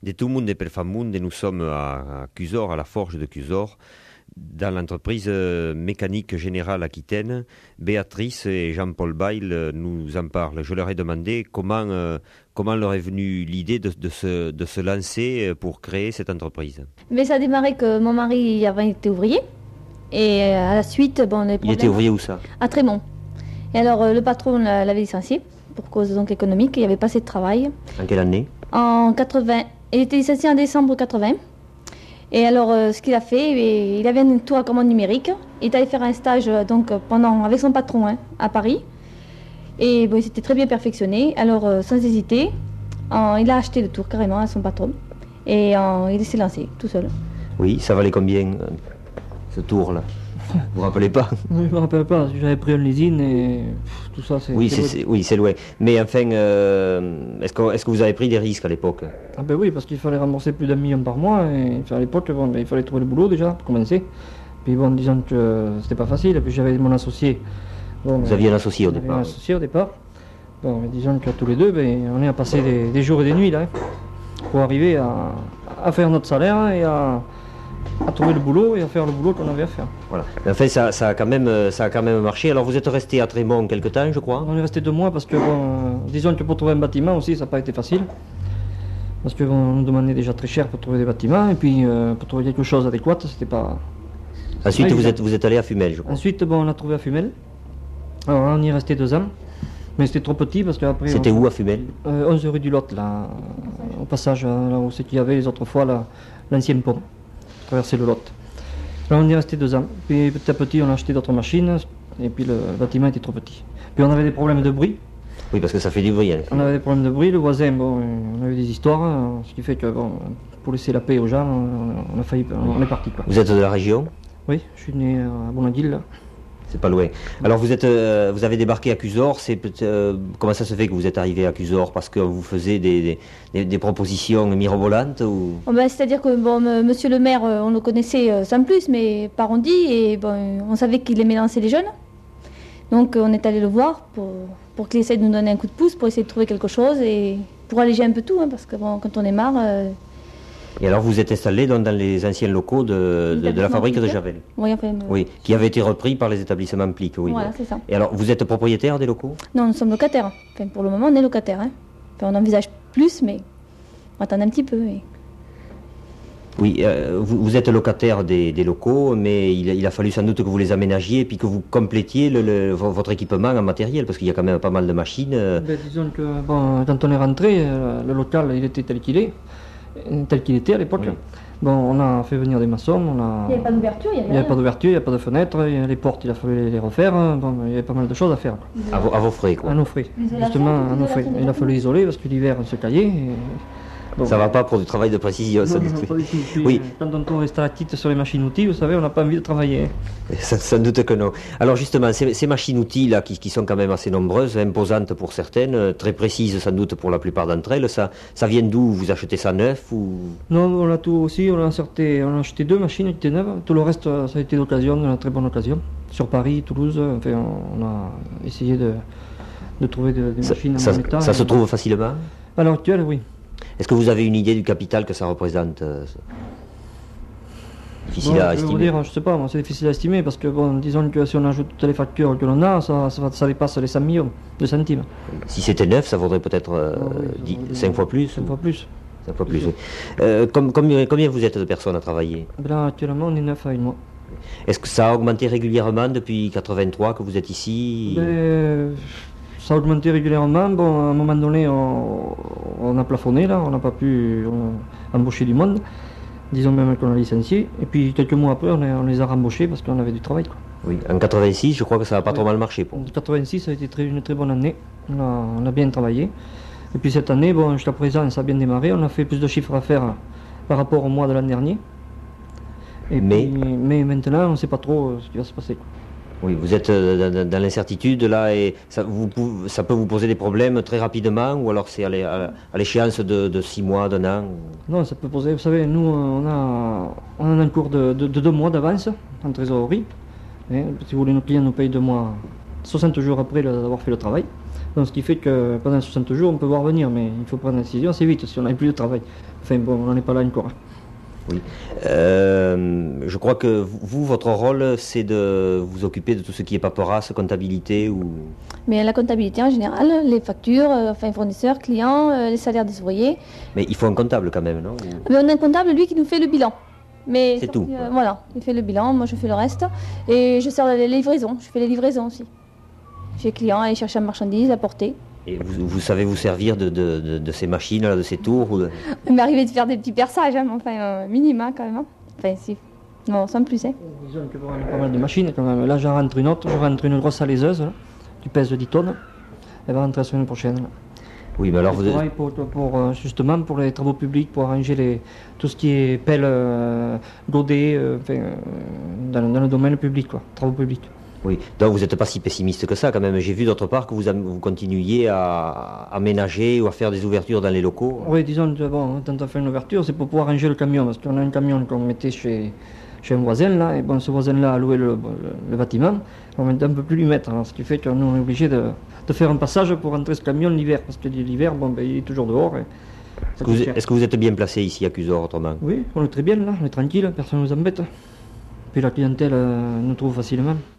De tout le monde de Pelfamundo, nous sommes à Cusor, à la forge de Cusor, dans l'entreprise mécanique générale Aquitaine. Béatrice et Jean-Paul Bail nous en parlent. Je leur ai demandé comment leur est venue l'idée de se lancer pour créer cette entreprise. Mais ça a démarré que mon mari avait été ouvrier. Et à la suite, les problèmes... Il était ouvrier où ça? À Trémont. Et alors le patron l'avait licencié pour cause donc économique. Il n'y avait pas assez de travail. En quelle année? En 80. Il était licencié en décembre 80. Et alors, ce qu'il a fait, il avait un tour à commande numérique. Il est allé faire un stage avec son patron à Paris. Et il s'était très bien perfectionné. Alors, sans hésiter, il a acheté le tour carrément à son patron. Et il s'est lancé tout seul. Oui, ça valait combien ce tour-là? Vous ne vous rappelez pas? Je ne me rappelle pas, j'avais pris un leasing et tout ça c'est... Oui, c'est loin. Mais enfin, est-ce que vous avez pris des risques à l'époque? Ah ben oui, parce qu'il fallait rembourser plus d'1 million par mois et à l'époque il fallait trouver le boulot déjà pour commencer. Puis disons que c'était pas facile, et puis j'avais mon associé. Vous aviez un associé au départ? Un associé au départ. Mais disons que tous les deux, on est à passer des jours et des nuits là, pour arriver à faire notre salaire et à trouver le boulot et à faire le boulot qu'on avait à faire. Voilà. Mais en fait, ça a quand même marché. Alors vous êtes resté à Trémont quelque temps, je crois? On est resté 2 mois parce que, disons que pour trouver un bâtiment aussi, ça n'a pas été facile. Parce qu'on nous demandait déjà très cher pour trouver des bâtiments, et puis pour trouver quelque chose d'adéquat, c'était pas... Ensuite, vous êtes allé à Fumel, je crois. Ensuite, on a trouvé à Fumel. Alors on y est resté 2 ans, mais c'était trop petit parce qu'après... C'était où à Fumel? 11 rue du Lot, là, au passage, là où c'est qu'il y avait les autres fois l'ancien pont. Traverser le Lot. Là, on y est resté 2 ans. Puis petit à petit, on a acheté d'autres machines, et puis le bâtiment était trop petit. Puis on avait des problèmes de bruit. Oui, parce que ça fait du bruit. On avait des problèmes de bruit, le voisin, on avait des histoires, ce qui fait que, pour laisser la paix aux gens, on est parti. Quoi. Vous êtes de la région? Oui, je suis né à Bonadil, là. C'est pas loin. Alors vous avez débarqué à Cusor. Comment ça se fait que vous êtes arrivé à Cusor? Parce que vous faisiez des propositions mirobolantes ou... C'est-à-dire que monsieur le maire, on le connaissait sans plus, mais par on dit, et on savait qu'il aimait lancer les jeunes. Donc on est allé le voir pour qu'il essaie de nous donner un coup de pouce, pour essayer de trouver quelque chose et pour alléger un peu tout, parce que quand on est marre... Et alors vous êtes installé dans les anciens locaux de la fabrique de Javel? Oui, enfin... Oui, qui avait été repris par les établissements Plic, oui. Voilà, c'est ça. Et alors, vous êtes propriétaire des locaux? Non, nous sommes locataires. Enfin, pour le moment, on est locataires. Enfin, on envisage plus, mais on va attendre un petit peu. Oui, vous êtes locataire des locaux, mais il a fallu sans doute que vous les aménagiez et puis que vous complétiez votre équipement en matériel, parce qu'il y a quand même pas mal de machines. Disons que quand on est rentré, le local il était tel qu'il était à l'époque. Oui. On a fait venir des maçons. Il n'y avait pas d'ouverture, il n'y avait pas d'ouverture, il n'y avait pas de fenêtre, les portes il a fallu les refaire. Il y avait pas mal de choses à faire. À vos frais, quoi. À nos frais. Justement, à nos frais. Il a fallu isoler parce que l'hiver on se caillait. Ça va pas pour du travail de précision, ça. Oui. Quand on tombe stalactite sur les machines-outils, vous savez, on n'a pas envie de travailler. Sans doute que non. Alors justement, ces machines-outils là, qui sont quand même assez nombreuses, imposantes pour certaines, très précises sans doute pour la plupart d'entre elles, ça vient d'où? Vous achetez ça neuf ou... Non, on a tout aussi, on a acheté 2 machines qui étaient neuves, tout le reste ça a été d'occasion, de très bonne occasion. Sur Paris, Toulouse, enfin, on a essayé de trouver des machines en bon état. Ça se trouve facilement? À l'heure actuelle, oui. Est-ce que vous avez une idée du capital que ça représente? Difficile à estimer. Je ne sais pas, c'est difficile à estimer parce que disons que si on ajoute toutes les factures que l'on a, ça dépasse les 100 millions de centimes. Si c'était neuf, ça vaudrait peut-être 5 fois plus? 5 fois plus. 5 fois plus, oui. Combien vous êtes de personnes à travailler? Là, actuellement, on est 9 avec moi. Est-ce que ça a augmenté régulièrement depuis 83 que vous êtes ici? Ça a augmenté régulièrement. À un moment donné, on a plafonné, là, on n'a pas pu embaucher du monde. Disons même qu'on a licencié. Et puis quelques mois après, on les a rembauchés parce qu'on avait du travail. Quoi. Oui, en 86, je crois que ça n'a pas trop mal marché. En 86, ça a été une très bonne année. On a bien travaillé. Et puis cette année, jusqu'à présent, ça a bien démarré. On a fait plus de chiffres à faire par rapport au mois de l'an dernier. Mais maintenant, on ne sait pas trop ce qui va se passer. Quoi. Oui, vous êtes dans l'incertitude là et ça peut vous poser des problèmes très rapidement ou alors c'est à l'échéance de 6 mois, d'1 an? Non, ça peut poser, vous savez, nous on a un cours de 2 mois d'avance en trésorerie. Si vous voulez, nos clients nous payent 2 mois, 60 jours après d'avoir fait le travail. Donc ce qui fait que pendant 60 jours, on peut voir venir, mais il faut prendre une décision assez vite si on n'a plus de travail. Enfin bon, on n'en est pas là encore. Oui. Je crois que vous, votre rôle, c'est de vous occuper de tout ce qui est paperasse, comptabilité ou... Mais la comptabilité en général, les factures, enfin fournisseurs, clients, les salaires des ouvriers. Mais il faut un comptable quand même, non? Mais on a un comptable, lui, qui nous fait le bilan. Mais C'est tout. Voilà, il fait le bilan, moi je fais le reste. Et je sers les livraisons, je fais les livraisons aussi. Chez les clients, aller chercher la marchandise, la porter. Et vous savez vous servir de ces machines, là, de ces tours ou de... Il m'est arrivé de faire des petits perçages, hein, mais enfin, minima quand même. Hein. Enfin, si. Non, sans plus. Hein. Disons que bon, on a pas mal de machines quand même. Là, j'en rentre une autre, je rentre une grosse alaiseuse, là, qui pèse 10 tonnes. Elle va rentrer la semaine prochaine. Là. Oui, mais alors Je vous... travaille justement pour les travaux publics, pour arranger tout ce qui est pelle, godet, dans le domaine public, quoi, travaux publics. Oui, donc vous n'êtes pas si pessimiste que ça quand même. J'ai vu d'autre part que vous continuiez à aménager ou à faire des ouvertures dans les locaux. Oui, disons, bon, quand on fait une ouverture, c'est pour pouvoir ranger le camion, parce qu'on a un camion qu'on mettait chez un voisin, là, et bon, ce voisin-là a loué le bâtiment, on ne peut plus lui mettre, hein, ce qui fait qu'on est obligé de faire un passage pour rentrer ce camion l'hiver, parce que l'hiver, bon, ben, il est toujours dehors. Est-ce que vous êtes bien placé ici à Cusor autrement? Oui, on est très bien là, on est tranquille, personne ne nous embête. Puis la clientèle nous trouve facilement.